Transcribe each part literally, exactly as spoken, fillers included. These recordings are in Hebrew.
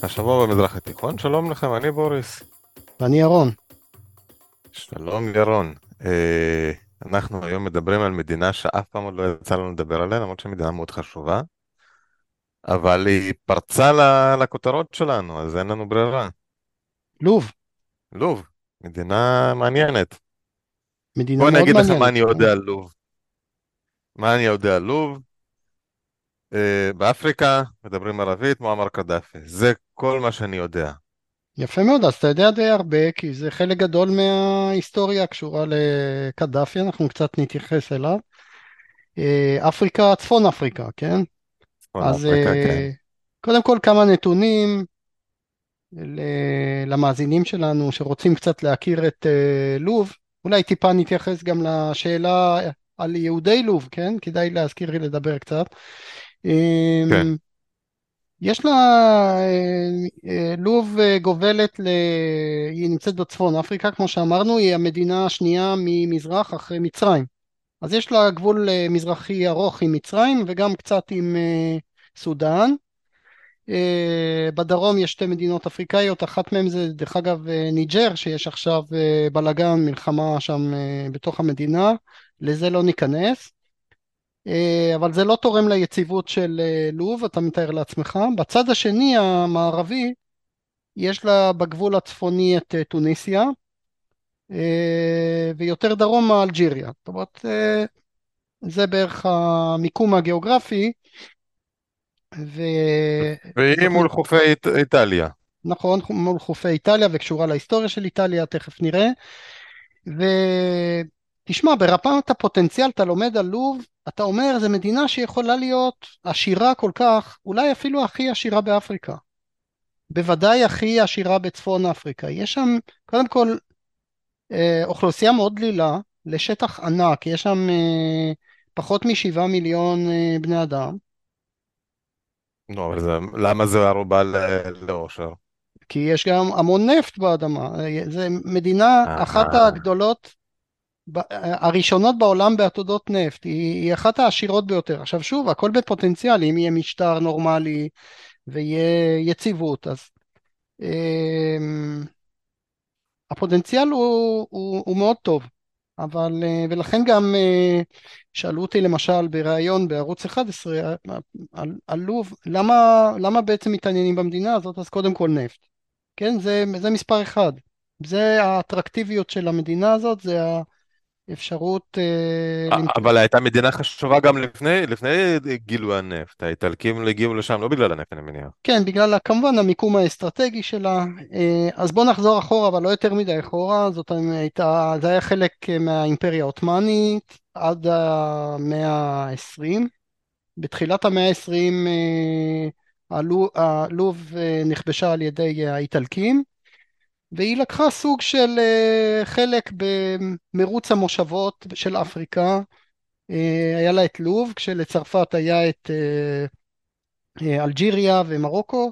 השבוע במזרח התיכון, שלום לכם, אני בוריס. ואני ירון. שלום ירון. אה, אנחנו היום מדברים על מדינה שאף פעם עוד לא יצא לנו לדבר עליה, למרות שהיא מדינה מאוד חשובה, אבל היא פרצה ל- לכותרות שלנו, אז אין לנו ברירה. לוב, לוב, מדינה מעניינת. מדינה בוא אני מאוד אגיד לך מה אני מעניינת, כן. יודע על לוב. מה אני יודע על לוב? אה, באפריקה מדברים ערבית, מועמר קדאפי. זה כל מה שאני יודע. יפה מאוד, אז אתה יודע די הרבה, כי זה חלק גדול מההיסטוריה הקשורה לקדאפי, אנחנו קצת נתייחס אליו. אה, אפריקה, צפון אפריקה, כן? צפון אז אפריקה, כן. אה, קודם כל כמה נתונים ל- למאזינים שלנו שרוצים קצת להכיר את אה, לוב. אולי טיפה נתייחס גם לשאלה על יהודי לוב, כן? כדאי להזכיר לי לדבר קצת. כן, אמ, יש לה, אה, אה, לוב אה, גובלת, ל... היא נמצאת בצפון אפריקה, כמו שאמרנו, היא המדינה השנייה ממזרח אחרי מצרים. אז יש לה גבול אה, מזרחי ארוך עם מצרים וגם קצת עם אה, סודאן. אה, בדרום יש שתי מדינות אפריקאיות, אחת מהן זה דרך אגב אה, ניג'ר, שיש עכשיו אה, בלגן, מלחמה שם אה, בתוך המדינה, לזה לא ניכנס. אה, אבל זה לא תורם ליציבות של אה, לוב, אתה מתאר לעצמך. בצד השני, המערבי, יש לה בגבול הצפוני את אה, טוניסיה, אה, ויותר דרומה אלג'יריה. זאת אומרת, אה, זה בערך המיקום הגיאוגרפי, והיא וזאת, מול חופי איט- איטליה. נכון, מול חופי איטליה וקשורה להיסטוריה של איטליה, תכף נראה. ותשמע, ברמת הפוטנציאל אתה לומד על לוב, אתה אומר, זו מדינה שיכולה להיות עשירה כל כך, אולי אפילו הכי עשירה באפריקה. בוודאי הכי עשירה בצפון אפריקה. יש שם, קודם כל, אה, אוכלוסייה מאוד דלילה, לשטח ענק, יש שם אה, פחות משבעה מיליון אה, בני אדם, נו, אבל זה, למה זה ערובה ל- לאושר? כי יש גם המון נפט באדמה. אה, זה מדינה אחת אה, הגדולות, ב- אה, הראשונות בעולם בעתודות נפט, היא, היא אחת העשירות ביותר. עכשיו שוב, הכל בפוטנציאל, אם יהיה משטר נורמלי ויהיה יציבות, אז אה, הפוטנציאל הוא, הוא, הוא מאוד טוב. אבל, אה, ולכן גם אה, שאלו אותי למשל בריאיון בערוץ אחד עשרה אה, על, על לוב, למה, למה בעצם מתעניינים במדינה הזאת? אז קודם כל נפט. כן, זה, זה מספר אחד. זה האטרקטיביות של המדינה הזאת, זה האפשרות אה, למצוא. אבל הייתה מדינה חשובה גם לפני, לפני גילוי הנפט. האיטלקים הגיעו לשם לא בגלל הנפט, אני מניח. כן, בגלל כמובן המיקום האסטרטגי שלה. אה, אז בוא נחזור אחורה, אבל לא יותר מדי אחורה. זאת הייתה, זה היה חלק מהאימפריה העות'מאנית עד המאה העשרים. בתחילת המאה העשרים אה, הלו- הלוב אה, נכבשה על ידי האיטלקים, והיא לקחה סוג של אה, חלק במרוץ המושבות של אפריקה. אה, היה לה את לוב, כשלצרפת היה את אה, אה, אלג'יריה ומרוקו,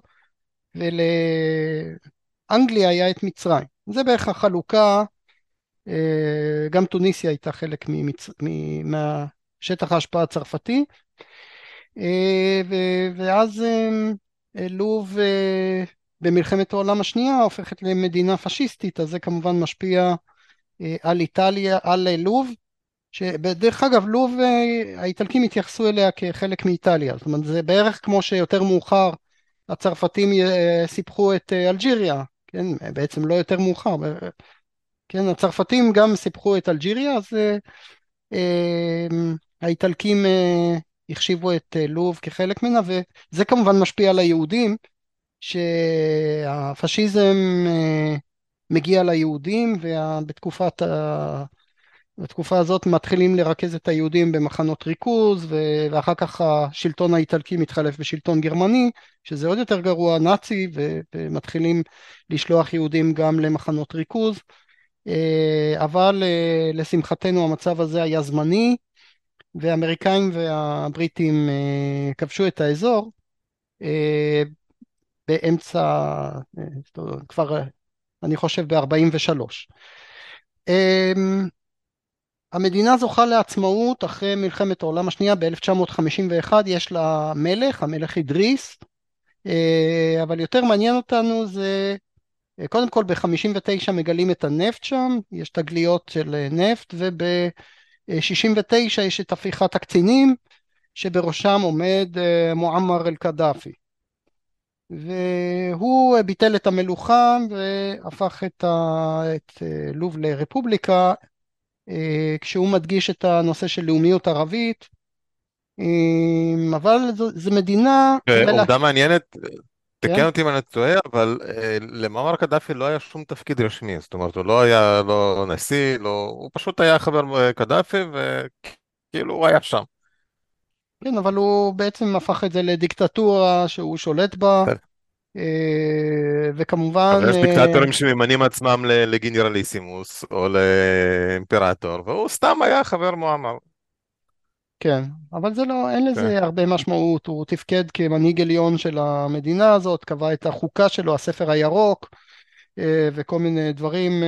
ולאנגליה היה את מצרים. זה בערך החלוקה. אה, גם טוניסיה הייתה חלק ממצ... מ- מהשטח ההשפעה הצרפתי. אה, ו- ואז אה, לוב אה, במלחמת העולם השנייה הופכת למדינה פשיסטית, אז זה כמובן משפיע אה, על איטליה, על אה, לוב, שבדרך אגב לוב, אה, האיטלקים התייחסו אליה כחלק מאיטליה. זאת אומרת, זה בערך כמו שיותר מאוחר הצרפתים אה, סיפחו את אה, אלג'יריה, כן, בעצם לא יותר מאוחר, ב- כן, הצרפתים גם סיפחו את אלג'יריה, אז אה, אה, האיטלקים אה, החשיבו את אה, לוב כחלק ממנה, וזה כמובן משפיע על היהודים, שהפשיזם אה, מגיע ליהודים, ובתקופת ה... בתקופה הזאת מתחילים לרכז את היהודים במחנות ריכוז, ו- ואחר כך השלטון האיטלקי מתחלף בשלטון גרמני, שזה עוד יותר גרוע, נאצי, ו- ומתחילים לשלוח יהודים גם למחנות ריכוז. אה, אבל אה, לשמחתנו המצב הזה היה זמני, והאמריקאים והבריטים אה, כבשו את האזור אה, באמצע, אה, כבר אה, אני חושב ב-ארבעים ושלוש. המדינה זוכה לעצמאות אחרי מלחמת העולם השנייה ב-אלף תשע מאות חמישים ואחת. יש לה מלך, המלך אדריס, אבל יותר מעניין אותנו זה, קודם כל ב-חמישים ותשע מגלים את הנפט שם, יש תגליות של נפט, וב-שישים ותשע יש את הפיכת הקצינים, שבראשם עומד מועמר אל-קדאפי. והוא ביטל את המלוכה והפך את, ה... את לוב לרפובליקה, כשהוא מדגיש את הנושא של לאומיות ערבית, אבל זו, זו מדינה, כדאי לה... עובדה מעניינת, תקן כן? אותי אם אני טועה, אבל אה, למועמר קדאפי לא היה שום תפקיד רשמי, זאת אומרת, הוא לא היה לא נשיא, לא, הוא פשוט היה חבר אה, קדאפי, וכאילו הוא היה שם. כן, אבל הוא בעצם הפך את זה לדיקטטורה שהוא שולט בה, וכמובן, אבל יש דיקטטורים שממנים עצמם ל- לגנרליסימוס או לאימפרטור, והוא סתם היה חבר מועמר. כן, אבל זה לא, אין כן. לזה הרבה משמעות, הוא תפקד כמנהיג עליון של המדינה הזאת, קבע את החוקה שלו, הספר הירוק, וכל מיני דברים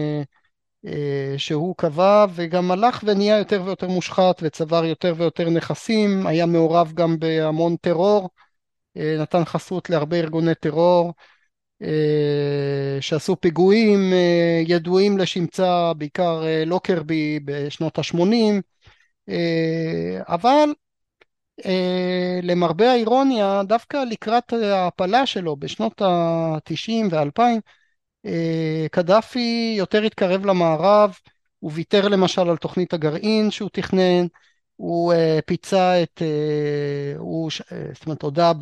שהוא קבע, וגם הלך ונהיה יותר ויותר מושחת וצבר יותר ויותר נכסים, היה מעורב גם בהמון טרור, נתן חסות להרבה ארגוני טרור שעשו פיגועים ידועים לשמצה, בעיקר לוקרבי בשנות ה-שמונים, אבל למרבה האירוניה, דווקא לקראת ההפלה שלו בשנות ה-תשעים וה-אלפיים, קדאפי יותר התקרב למערב, הוא ויתר למשל על תוכנית הגרעין שהוא תכנן, הוא uh, פיצה את, uh, הוא, uh, זאת אומרת, הודה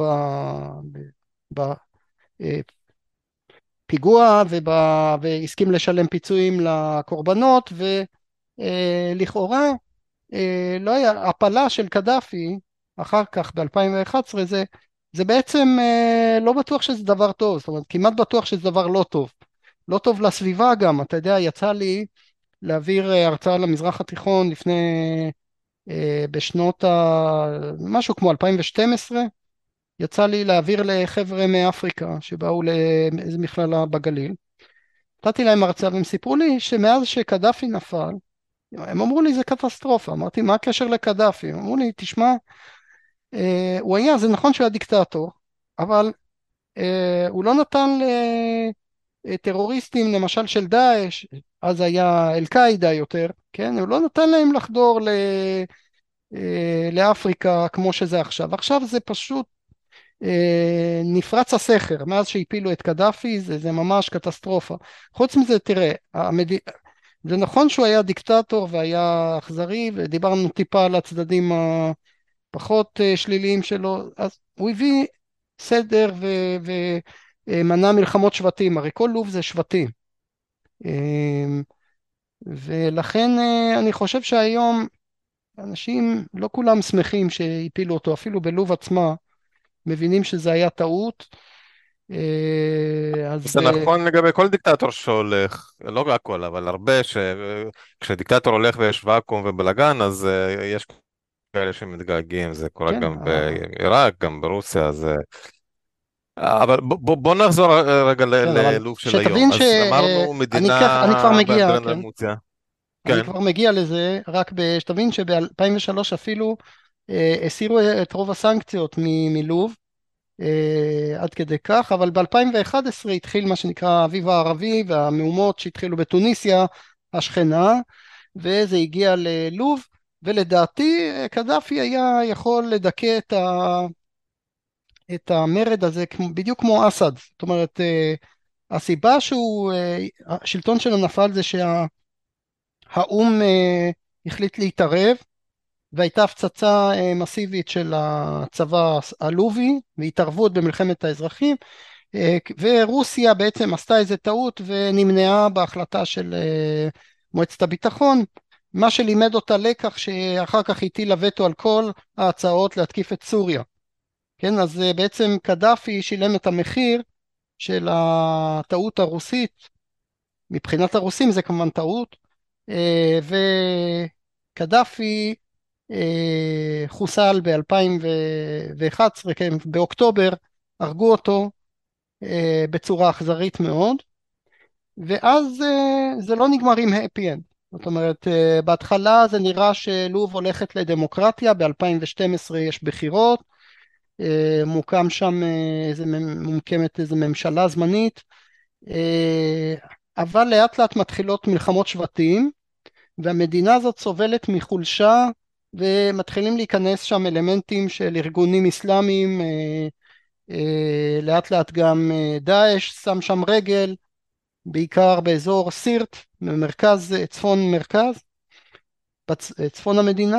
בפיגוע והסכים לשלם פיצויים לקורבנות, ולכאורה uh, לא היה, הפלה של קדאפי אחר כך ב-אלפיים ואחת עשרה זה, זה בעצם uh, לא בטוח שזה דבר טוב, זאת אומרת כמעט בטוח שזה דבר לא טוב. לא טוב לסביבה גם, אתה יודע, יצא לי להעביר אה, הרצאה למזרח התיכון לפני, אה, בשנות ה... משהו כמו אלפיים ושתים עשרה, יצא לי להעביר לחבר'ה מאפריקה שבאו לאיזו מכללה בגליל. נתתי להם הרצאה והם סיפרו לי שמאז שקדאפי נפל, הם אמרו לי זה קטסטרופה, אמרתי מה הקשר לקדאפי? הם אמרו לי תשמע, אה, הוא היה, זה נכון שהוא היה דיקטטור, אבל אה, הוא לא נתן לטרוריסטים למשל של דאעש, אז היה אל-קאעידה יותר, כן? הוא לא נתן להם לחדור ל, אה, לאפריקה כמו שזה עכשיו. עכשיו זה פשוט אה, נפרץ הסכר, מאז שהפילו את קדאפי זה, זה ממש קטסטרופה. חוץ מזה תראה, המד... זה נכון שהוא היה דיקטטור והיה אכזרי, ודיברנו טיפה על הצדדים הפחות אה, שליליים שלו, אז הוא הביא סדר ו... ו... מנע מלחמות שבטים, הרי כל לוב זה שבטים. אמ, ולכן אה, אני חושב שהיום אנשים לא כולם שמחים שהפילו אותו, אפילו בלוב עצמה מבינים שזה היה טעות. אה, אז זה ב... נכון לגבי כל דיקטטור שהולך, לא הכל, אבל הרבה, ש... כשדיקטטור הולך ויש ואקום ובלאגן, אז uh, יש כאלה שמתגעגעים, זה קורה כן, גם אה, בעיראק, גם ברוסיה, אז... אה, אבל בוא, בוא בוא נחזור רגע ל- כן, אבל ללוב של היום. שתבין אז שאני אמרנו אני כבר מדינה מגיע, כן, באנדרנמוציה. אני כן. כבר מגיע לזה, רק שתבין שב-אלפיים ושלוש אפילו אה, הסירו את רוב הסנקציות מ- מלוב, אה, עד כדי כך, אבל ב-אלפיים ואחת עשרה התחיל מה שנקרא האביב הערבי והמהומות שהתחילו בתוניסיה השכנה, וזה הגיע ללוב, ולדעתי אה, קדאפי היה יכול לדכא את, ה, את המרד הזה כמו, בדיוק כמו אסד, זאת אומרת אה, הסיבה שהוא, אה, השלטון שלו נפל זה שהאו"ם אה, החליט להתערב, והייתה הפצצה אה, מסיבית של הצבא הלובי והתערבות במלחמת האזרחים, אה, ורוסיה בעצם עשתה איזה טעות ונמנעה בהחלטה של אה, מועצת הביטחון, מה שלימד אותה לקח שאחר כך הטילה וטו על כל ההצעות להתקיף את סוריה. כן, אז אה, בעצם קדאפי שילם את המחיר של הטעות הרוסית, מבחינת הרוסים זה כמובן טעות, אה, וקדאפי אה, חוסל ב-אלפיים ואחת עשרה, כן, באוקטובר הרגו אותו אה, בצורה אכזרית מאוד, ואז אה, זה לא נגמר עם happy end. זאת אומרת, אה, בהתחלה זה נראה שלוב הולכת לדמוקרטיה, ב-אלפיים ושתים עשרה יש בחירות, אה, מוקם שם אה, איזה, מ- מוקמת איזה ממשלה זמנית, אה, אבל לאט לאט מתחילות מלחמות שבטים, והמדינה הזאת סובלת מחולשה, ומתחילים להיכנס שם אלמנטים של ארגונים אסלאמיים, אה, אה, לאט לאט גם אה, דאעש שם שם רגל, בעיקר באזור סירט, במרכז, צפון מרכז, בצפון המדינה,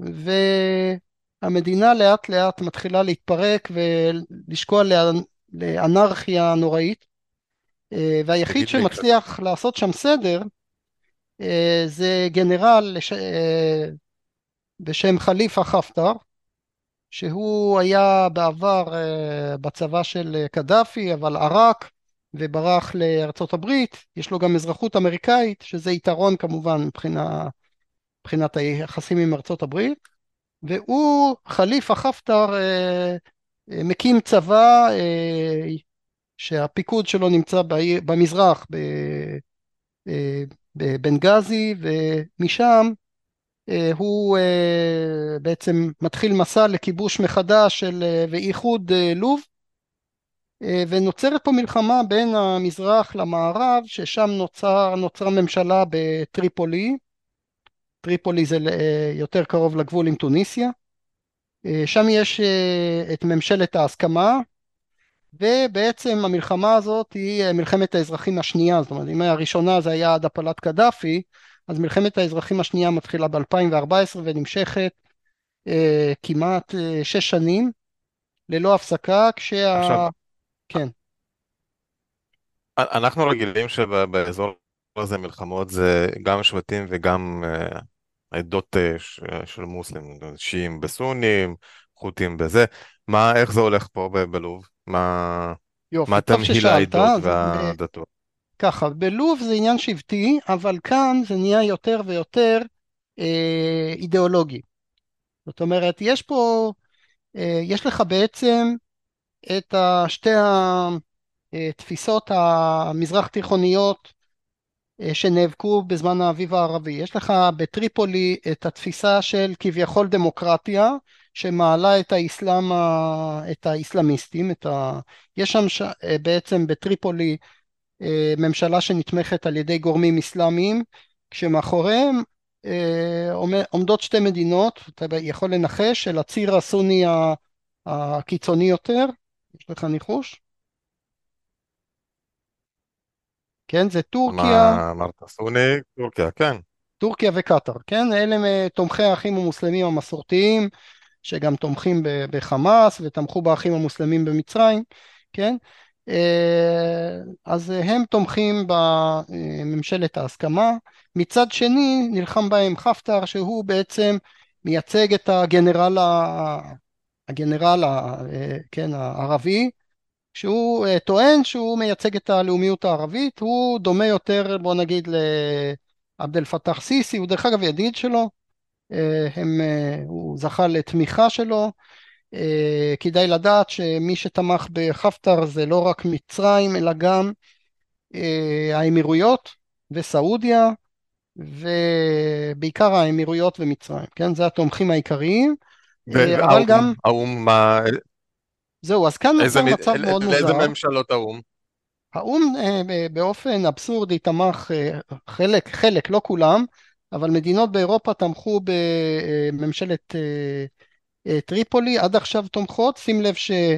והמדינה לאט לאט מתחילה להתפרק ולשקוע לאנ- לאנרכיה נוראית, אה, והיחיד תגיד לי, כש- שמצליח לעשות שם סדר אה, זה גנרל לש- אה, בשם חליפה חפטר, שהוא היה בעבר אה, בצבא של קדאפי, אבל ערק וברח לארצות הברית. יש לו גם אזרחות אמריקאית, שזה יתרון כמובן מבחינה, מבחינת היחסים עם ארצות הברית. והוא, חליפה חפטר, אה, אה, מקים צבא אה, שהפיקוד שלו נמצא בעיר, במזרח, ב- אה, בבנגזי, ומשם אה, הוא אה, בעצם מתחיל מסע לכיבוש מחדש של, אה, ואיחוד אה, לוב, אה, ונוצרת פה מלחמה בין המזרח למערב, ששם נוצר, נוצרה ממשלה בטריפולי. טריפולי זה אה, יותר קרוב לגבול עם טוניסיה. אה, שם יש אה, את ממשלת ההסכמה, ובעצם המלחמה הזאת היא אה, מלחמת האזרחים השנייה. זאת אומרת, אם הראשונה זה היה עד הפלת קדאפי, אז מלחמת האזרחים השנייה מתחילה ב-אלפיים וארבע עשרה ונמשכת אה, כמעט אה, שש שנים ללא הפסקה, עכשיו, כשה... כן, אנחנו רגילים שבאזור הזה מלחמות זה גם שבטים וגם אה, עדות אה, ש- של מוסלמים, שיעים בסונים, חות'ים בזה. מה, איך זה הולך פה ב- בלוב? מה, מה יופי, טוב תמהיל ששאלת. העדות אז ב- והדתות? ככה, בלוב זה עניין שבטי, אבל כאן זה נהיה יותר ויותר אה, אידיאולוגי. זאת אומרת, יש פה, אה, יש לך בעצם את ה- שתי התפיסות המזרח תיכוניות אה, שנאבקו בזמן האביב הערבי. יש לך בטריפולי את התפיסה של כביכול דמוקרטיה, שמעלה את האסלאם, ה- את האסלאמיסטים, את ה... יש שם ש... אה, בעצם בטריפולי אה, ממשלה שנתמכת על ידי גורמים אסלאמיים, כשמאחוריהם אה, עומד- עומדות שתי מדינות, אתה יכול לנחש, של הציר הסוני ה- הקיצוני יותר. יש לך ניחוש? כן, זה טורקיה, מה אמרת? סוני? טורקיה, כן. טורקיה וקטאר, כן? אלה הם אה, תומכי האחים המוסלמים המסורתיים, שגם תומכים ב- בחמאס ותמכו באחים המוסלמים במצרים, כן? אה, אז הם תומכים בממשלת ההסכמה. מצד שני נלחם בהם חפטר, שהוא בעצם מייצג את הגנרל, ה- הגנרל, ה- אה, כן, הערבי, שהוא אה, טוען שהוא מייצג את הלאומיות הערבית. הוא דומה יותר, בוא נגיד, לעבד אל פתאח סיסי. הוא דרך אגב ידיד שלו, אה, הם, אה, הוא זכה לתמיכה שלו. אה, כדאי לדעת שמי שתמך בחפטר זה לא רק מצרים, אלא גם אה, האמירויות וסעודיה, ובעיקר האמירויות ומצרים, כן? זה התומכים העיקריים. ו- אה, אבל והאו"ם, גם, האו"ם, מה, זהו, אז כאן איזה, נוצר מ- מצב מאוד אל- לאיזה מוזר. ממשלות האו"ם? האו"ם אה, ב- באופן אבסורדי תמך, אה, חלק, חלק, לא כולם, אבל מדינות באירופה תמכו בממשלת אה, אה, טריפולי, עד עכשיו תומכות. שים לב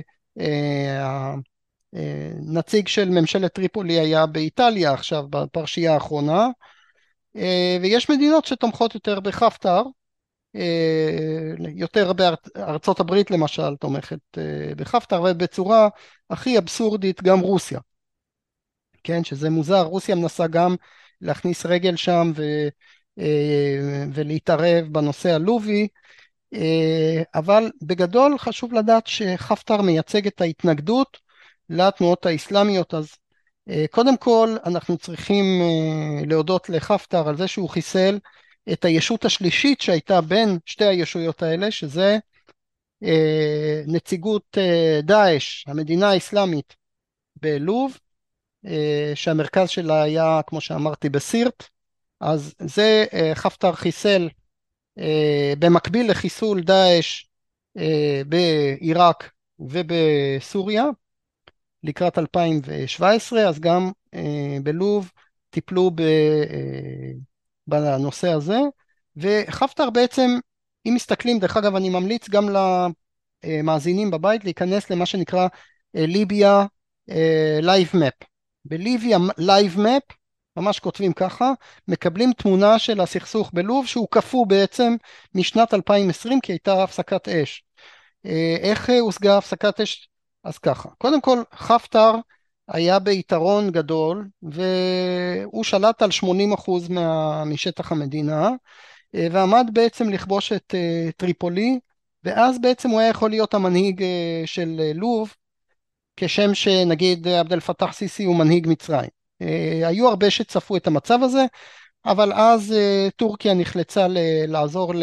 שהנציג של ממשלת טריפולי היה באיטליה עכשיו בפרשייה האחרונה, אה, ויש מדינות שתומכות יותר בחפטר, אה, יותר בארצות הברית למשל תומכת אה, בחפטר, ובצורה הכי אבסורדית גם רוסיה. כן, שזה מוזר. רוסיה מנסה גם להכניס רגל שם ו, אה, ולהתערב בנושא הלובי, אה, אבל בגדול חשוב לדעת שחפטר מייצג את ההתנגדות לתנועות האסלאמיות. אז אה, קודם כל אנחנו צריכים אה, להודות לחפטר על זה שהוא חיסל את הישות השלישית שהייתה בין שתי הישויות האלה, שזה אה, נציגות אה, דאעש, המדינה האסלאמית בלוב, אה, שהמרכז שלה היה, כמו שאמרתי, בסירט. אז זה אה, חפטר חיסל אה, במקביל לחיסול דאעש אה, בעיראק ובסוריה לקראת אלפיים שבע עשרה, אז גם אה, בלוב טיפלו ב, אה, בנושא הזה, וחפטר בעצם, אם מסתכלים, דרך אגב אני ממליץ גם למאזינים בבית להיכנס למה שנקרא אה, ליביה לייב מפ. בליביה לייב מפ, ממש כותבים ככה, מקבלים תמונה של הסכסוך בלוב שהוא קפוא בעצם משנת אלפיים ועשרים כי הייתה הפסקת אש. אה, איך אה, הושגה הפסקת אש? אז ככה, קודם כל חפטר היה ביתרון גדול והוא שלט על שמונים אחוז מה, משטח המדינה, אה, ועמד בעצם לכבוש את אה, טריפולי, ואז בעצם הוא היה יכול להיות המנהיג אה, של אה, לוב, כשם שנגיד עבד אל פתח סיסי הוא מנהיג מצרים. אה, היו הרבה שצפו את המצב הזה, אבל אז אה, טורקיה נחלצה ל- לעזור ל...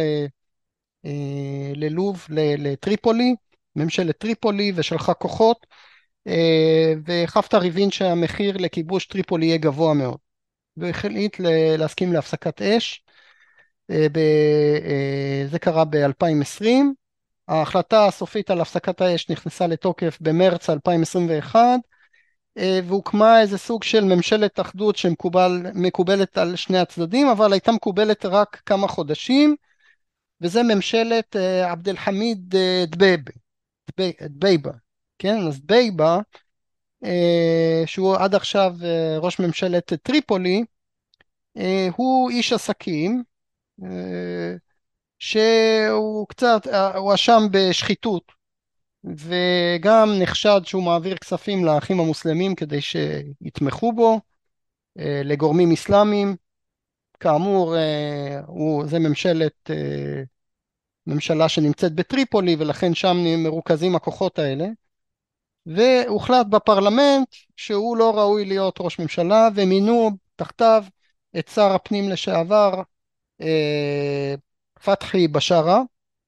אה, ללוב, ל- לטריפולי, ממשלת טריפולי, ושלחה כוחות, אה, וחפטר הבין שהמחיר לכיבוש טריפולי יהיה גבוה מאוד, והחליט ל- להסכים להפסקת אש. אה, ב- אה, זה קרה ב-אלפיים ועשרים. ההחלטה הסופית על הפסקת האש נכנסה לתוקף במרץ אלפיים עשרים ואחת, אה, והוקמה איזה סוג של ממשלת אחדות שמקובלת על שני הצדדים, אבל הייתה מקובלת רק כמה חודשים, וזה ממשלת אה, עבד אל חמיד אה, דבייבה, דבי- דבייבה, כן? אז דבייבה, אה, שהוא עד עכשיו אה, ראש ממשלת טריפולי, אה, הוא איש עסקים, אה, שהוא קצת אה, הואשם בשחיתות, וגם נחשד שהוא מעביר כספים לאחים המוסלמים כדי שיתמכו בו, אה, לגורמים אסלאמיים. כאמור, אה, הוא, זה ממשלת אה, ממשלה שנמצאת בטריפולי, ולכן שם מרוכזים הכוחות האלה, והוחלט בפרלמנט שהוא לא ראוי להיות ראש ממשלה, ומינו תחתיו את שר הפנים לשעבר אה, פתחי בשארה,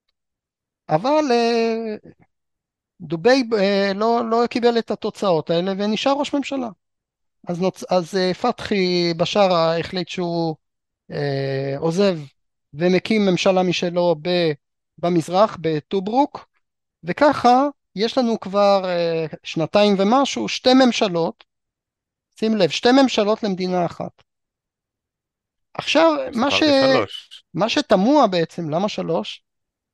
אבל אה, דובי אה, לא, לא קיבל את התוצאות האלה ונשאר ראש ממשלה. אז, נוצ... אז אה, פתחי בשארה החליט שהוא אה, עוזב ומקים ממשלה משלו ב... במזרח, בטוברוק, וככה יש לנו כבר אה, שנתיים ומשהו, שתי ממשלות, שים לב, שתי ממשלות למדינה אחת. עכשיו, מה ש... זכרתי שלוש. מה שתמוה בעצם, למה שלוש?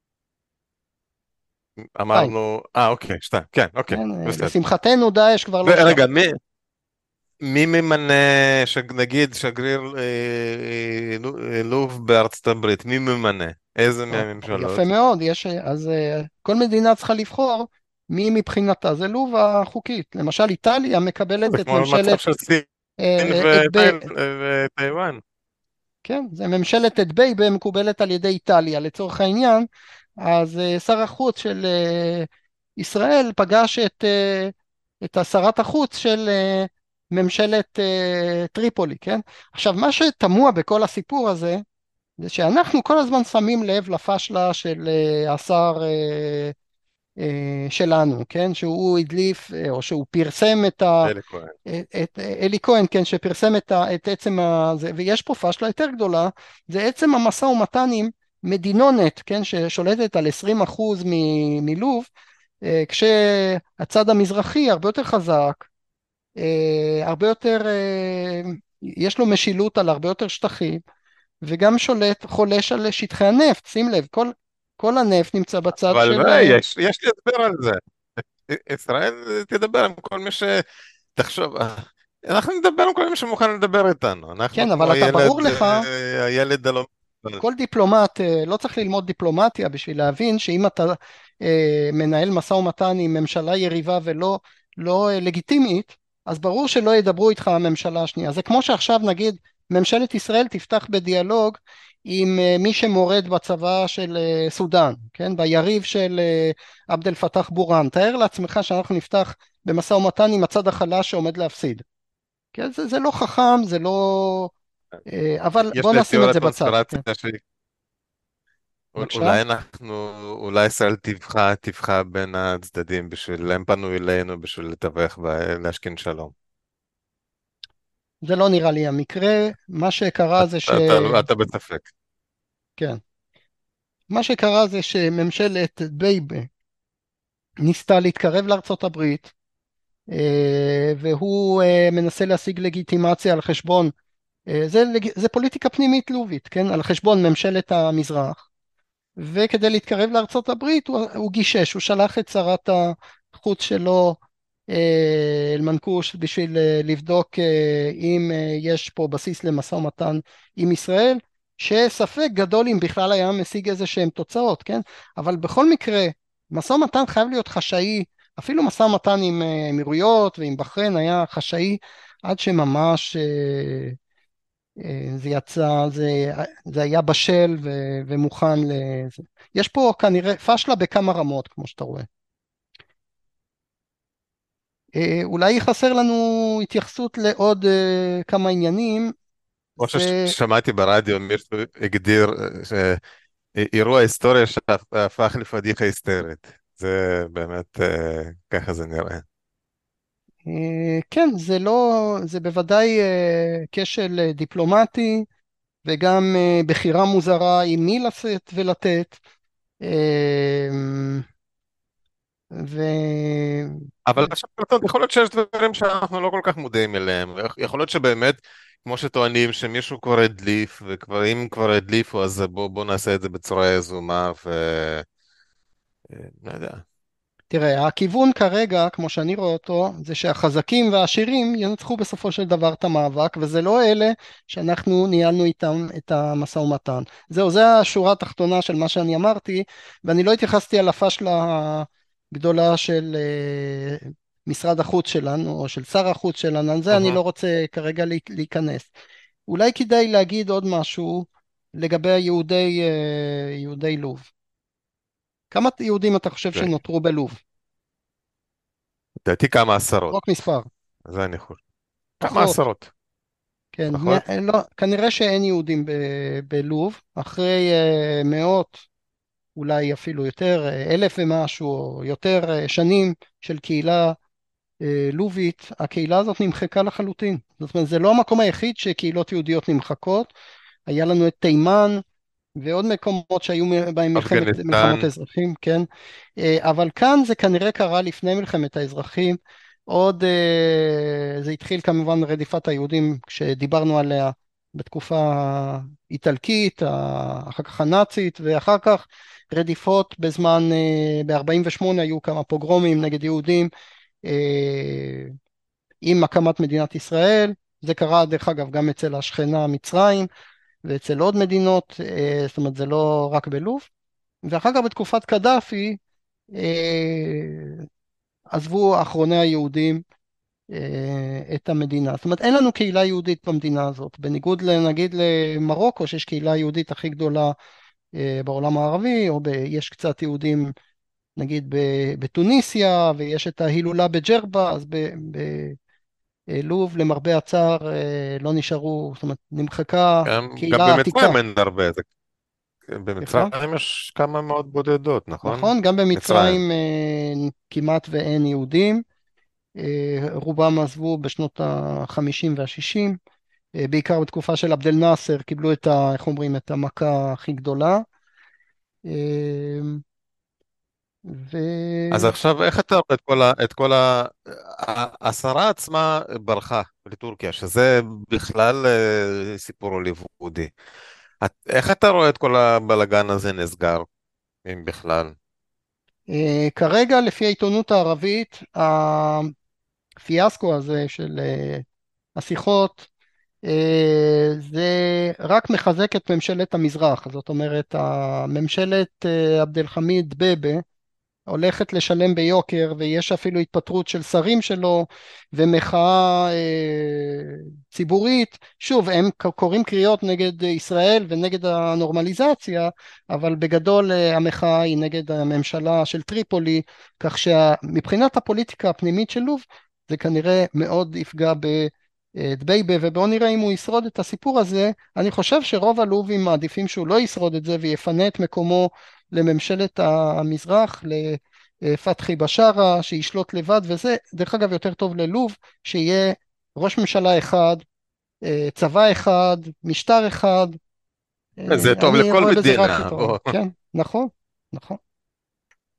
שתיים, אמרנו, אה, אוקיי, שתיים, כן, אוקיי, כן? אה, בסדר. לשמחתנו דאעש כבר לא שם. ורגע, מי, מי ממנה, שג, נגיד, שגריר אה, אה, נו- אה, לוב בארצות הברית? מי ממנה? איזה או, יפה מהממשלות? מאוד, יש, אז אה, כל מדינה צריכה לבחור מי מבחינתה זה לוב החוקית. למשל איטליה זה מקבלת את כמו המצב ממשלת של סין אה, אה, אדבי, ותאיל- וטיוואן. כן, זה ממשלת אדבייבה מקובלת על ידי איטליה לצורך העניין. אז אה, שר החוץ של אה, ישראל פגש את, אה, את שרת החוץ של אה, ממשלת אה, טריפולי, כן? עכשיו, מה שתמוה בכל הסיפור הזה, זה שאנחנו כל הזמן שמים לב לפשלה של אה, השר אה, אה, שלנו, כן? שהוא הדליף, אה, או שהוא פרסם את ה... אלי כהן. את, את אלי כהן, כן, שפרסם את, ה, את עצם הזה, ויש פה פשלה יותר גדולה, זה עצם המשא ומתן עם מדינונת, כן, ששולטת על עשרים אחוז מ- מלוב, אה, כשהצד המזרחי הרבה יותר חזק, אה, הרבה יותר, אה, יש לו משילות על הרבה יותר שטחים, וגם שולט, חולש על שטחי הנפט, שים לב, כל, כל הנפט נמצא בצד אבל של... מה, אה, יש, יש לי הסבר על זה. ישראל תדבר עם כל מי ש... תחשוב, אה, אנחנו נדבר עם כל מי שמוכן לדבר איתנו. כן, אנחנו אבל כמו אתה ברור הילד, לך, אה, הילד הלא... כל דיפלומט, אה, לא צריך ללמוד דיפלומטיה בשביל להבין שאם אתה אה, מנהל משא ומתן עם ממשלה יריבה ולא לא אה, לגיטימית, אז ברור שלא ידברו איתך הממשלה השנייה. זה כמו שעכשיו נגיד ממשלת ישראל תפתח בדיאלוג עם אה, מי שמורד בצבא של אה, סודאן, כן? ביריב של אה, עבד אל פתח בורהאן. תאר לעצמך שאנחנו נפתח במשא ומתן עם הצד החלש שעומד להפסיד. כן? זה, זה לא חכם, זה לא... אה, אבל יש בוא לי נשים את זה תיאוריית בצד. כן, קונספירציה בבקשה. שאולי אנחנו, אולי ישראל תבחר, תבחר בין הצדדים בשביל, הם פנו אלינו בשביל לתווך ולהשכין שלום. זה לא נראה לי המקרה. מה שקרה זה ש... אתה, אתה, אתה בספק. כן. מה שקרה זה שממשלת בייבה ניסתה להתקרב לארצות הברית, אה, והוא אה, מנסה להשיג לגיטימציה על חשבון, אה, זה, לג- זה פוליטיקה פנימית לובית, כן? על חשבון ממשלת המזרח, וכדי להתקרב לארצות הברית הוא, הוא גישש, הוא שלח את שרת החוץ שלו אה, אל מנקוש בשביל אה, לבדוק אה, אם אה, יש פה בסיס למשא ומתן עם ישראל, שספק גדול אם בכלל היה משיג איזה שהם תוצאות, כן? אבל בכל מקרה, משא ומתן חייב להיות חשאי, אפילו משא ומתן עם אה, אמירויות ועם בחריין היה חשאי עד שממש אה, אה, זה יצא, זה, זה היה בשל ו, ומוכן לזה. יש פה כנראה פשלה בכמה רמות, כמו שאתה רואה. אה, אולי חסר לנו התייחסות לעוד אה, כמה עניינים. כמו זה, ששמעתי ברדיו, מישהו הגדיר אה, אירוע היסטוריה שהפך לפדיחה היסטרית. זה באמת, אה, ככה זה נראה. אה, כן, זה לא, זה בוודאי אה, כשל אה, דיפלומטי, וגם אה, בחירה מוזרה עם מי לשאת ולתת. אה, ו... אבל עכשיו, טוב, יכול להיות שיש דברים שאנחנו לא כל כך מודעים אליהם. יכול להיות שבאמת, כמו שטוענים, שמישהו כבר הדליף, וכבר אם כבר הדליפו, אז בוא, בוא נעשה את זה בצורה יזומה, ו... אה, לא יודע. תראה, הכיוון כרגע, כמו שאני רואה אותו, זה שהחזקים והעשירים ינצחו בסופו של דבר את המאבק, וזה לא אלה שאנחנו ניהלנו איתם את המשא ומתן. זהו, זה השורה התחתונה של מה שאני אמרתי, ואני לא התייחסתי על הפשלה הגדולה של אה, משרד החוץ שלנו, או של שר החוץ שלנו, על זה אני מהמם. לא רוצה כרגע לי- להיכנס. אולי כדאי להגיד עוד משהו לגבי יהודי, אה, יהודי לוב. כמה יהודים אתה חושב אוקיי. שנותרו בלוב? לדעתי כמה עשרות, רק מספר. זה אני חושב. כמה פחות, עשרות, כן, פחות? מא- לא, כנראה שאין יהודים ב- בלוב, אחרי אה, מאות, אולי אפילו יותר, אה, אלף ומשהו, או יותר אה, שנים של קהילה אה, לובית, הקהילה הזאת נמחקה לחלוטין. זאת אומרת, זה לא המקום היחיד שקהילות יהודיות נמחקות, היה לנו את תימן, ועוד מקומות שהיו בהם מלחמת, מלחמות אפגניסטן, האזרחים, כן? אה, אבל כאן זה כנראה קרה לפני מלחמת האזרחים, עוד אה, זה התחיל כמובן רדיפת היהודים כשדיברנו עליה בתקופה האיטלקית, ה- אחר כך הנאצית, ואחר כך רדיפות בזמן, אה, ב-ארבעים ושמונה היו כמה פוגרומים נגד יהודים אה, עם הקמת מדינת ישראל, זה קרה דרך אגב גם אצל השכנה מצרים, ואצל עוד מדינות, אה, זאת אומרת זה לא רק בלוב, ואחר כך בתקופת קדאפי אה, עזבו אחרוני היהודים אה, את המדינה. זאת אומרת אין לנו קהילה יהודית במדינה הזאת, בניגוד לנגיד למרוקו שיש קהילה יהודית הכי גדולה אה, בעולם הערבי, או ב, יש קצת יהודים נגיד ב- בתוניסיה, ויש את ההילולה בג'רבה, אז בלוב למרבה הצער אה, לא נשארו, זאת אומרת נמחקה גם, גם קהילה עתיקה. במצרים אין הרבה, זה, סליחה? במצרים יש כמה מאות בודדות, נכון? נכון, גם מצרים. במצרים אה, כמעט ואין יהודים, אה, רובם עזבו בשנות ה-חמישים וה-שישים, אה, בעיקר בתקופה של עבד אל נאסר קיבלו את ה, איך אומרים, את המכה הכי גדולה. אה, אז ו... עכשיו, איך אתה רואה את כל ה... את כל ה... ה- השרה עצמה ברחה לטורקיה, שזה בכלל אה, סיפור הוליוודי. את- איך אתה רואה את כל הבלגן הזה נסגר, אם בכלל? אה, כרגע לפי העיתונות הערבית, הפיאסקו הזה של אה, השיחות, אה, זה רק מחזק את ממשלת המזרח, זאת אומרת, ממשלת אה, עבד אל חמיד דבבה, הולכת לשלם ביוקר, ויש אפילו התפטרות של שרים שלו, ומחאה אה, ציבורית. שוב, הם קוראים קריאות נגד ישראל ונגד הנורמליזציה, אבל בגדול אה, המחאה היא נגד הממשלה של טריפולי, כך שמבחינת הפוליטיקה הפנימית של לוב, זה כנראה מאוד יפגע ב... דבייבה, ובואו נראה אם הוא ישרוד את הסיפור הזה. אני חושב שרוב הלובים מעדיפים שהוא לא ישרוד את זה ויפנה את מקומו לממשלת המזרח, לפתחי בשארה, שישלוט לבד, וזה דרך אגב יותר טוב ללוב, שיהיה ראש ממשלה אחד, אה, צבא אחד, משטר אחד, זה אה, טוב אני לכל רואה בזה רק מדינה, יתרון. בוא. כן, נכון, נכון.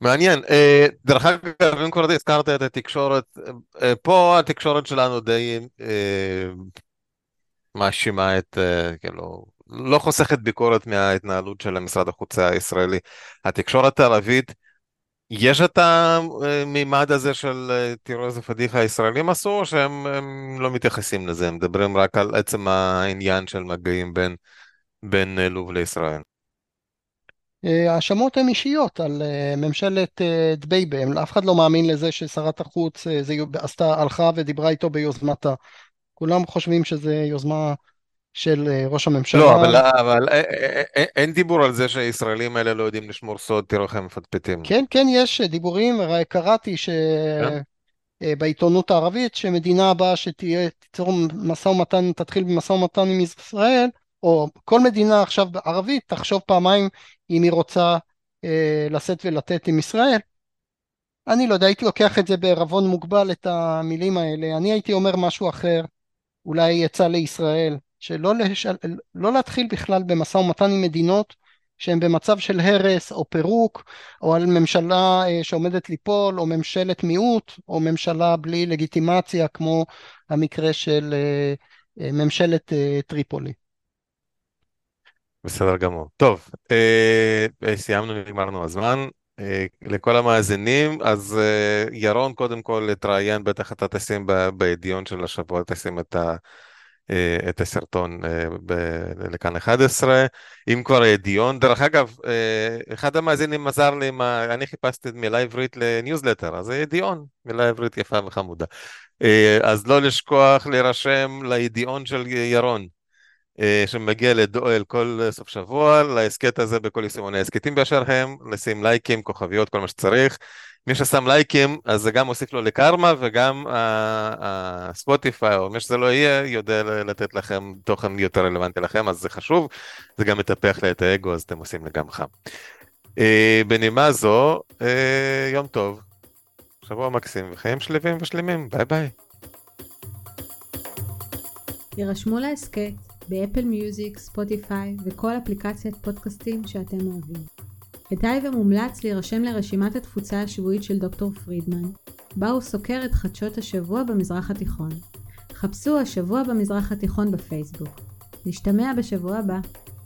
מעניין. אה, דרך אגב, אם כבר הזכרת את התקשורת, אה, פה התקשורת שלנו די אה, מאשימה את, אה, כאילו, לא חוסכת ביקורת מההתנהלות של משרד החוץ הישראלי. התקשורת הערבית, יש את המימד הזה של אה, תראו איזה פדיחה הישראלים עשו, או שהם הם לא מתייחסים לזה, הם מדברים רק על עצם העניין של מגעים בין, בין אה, לוב לישראל. אה, ההאשמות הן אישיות על אה, ממשלת אה, דבייבה, אף אחד לא מאמין לזה ששרת החוץ אה, זה, עשתה, הלכה ודיברה איתו ביוזמתה. כולם חושבים שזה יוזמה של אה, ראש לא, הממשלה. אבל, אבל אה, אה, אה, אין דיבור על זה שהישראלים האלה לא יודעים לשמור סוד, תראו איך הם מפטפטים. כן, כן, יש דיבורים, קראתי כן? שבעיתונות הערבית שמדינה הבאה שתהיה, תיצור משא ומתן, תתחיל במשא ומתן עם ישראל, או כל מדינה עכשיו ערבית תחשוב פעמיים אם היא רוצה אה, לשאת ולתת עם ישראל. אני לא יודע, הייתי לוקח את זה בערבון מוגבל, את המילים האלה. אני הייתי אומר משהו אחר, אולי יצא לישראל, שלא לשל... לא להתחיל בכלל במשא ומתן עם מדינות שהן במצב של הרס או פירוק, או על ממשלה אה, שעומדת ליפול, או ממשלת מיעוט, או ממשלה בלי לגיטימציה, כמו המקרה של אה, אה, ממשלת אה, טריפולי. בסדר גמור. טוב, אה, אה, סיימנו, נגמרנו הזמן. אה, לכל המאזינים, אז אה, ירון, קודם כל, תראיין, בטח אתה תשים ב- בידיון של השבוע, תשים את, ה, אה, את הסרטון אה, ב- לכאן אחת עשרה. אם כבר ידיון, דרך אגב, אה, אחד המאזינים עזר לי, מה, אני חיפשתי מילה עברית לניוזלטר, אז זה ידיעון, מילה עברית יפה וחמודה. אה, אז לא לשכוח להירשם לידיעון של ירון. אה, שמגיע לדואל כל סוף שבוע, להסכת הזה בכל יישומוני ההסכתים באשר הם, לשים לייקים, כוכביות, כל מה שצריך. מי ששם לייקים, אז זה גם מוסיף לו לקרמה, וגם הספוטיפיי, או מי שזה לא יהיה, יודע לתת לכם תוכן יותר רלוונטי לכם, אז זה חשוב. זה גם מטפח לי את האגו, אז אתם עושים לי גם חם. אה, בנימה זו, אה, יום טוב, שבוע מקסים, וחיים שלווים ושלמים. ביי ביי. יירשמו להסכת באפל מיוזיק, ספוטיפיי וכל אפליקציית פודקאסטים שאתם אוהבים. כדאי ומומלץ להירשם לרשימת התפוצה השבועית של דוקטור פרידמן, בה הוא סוקר את חדשות השבוע במזרח התיכון. חפשו השבוע במזרח התיכון בפייסבוק. נשתמע בשבוע הבא.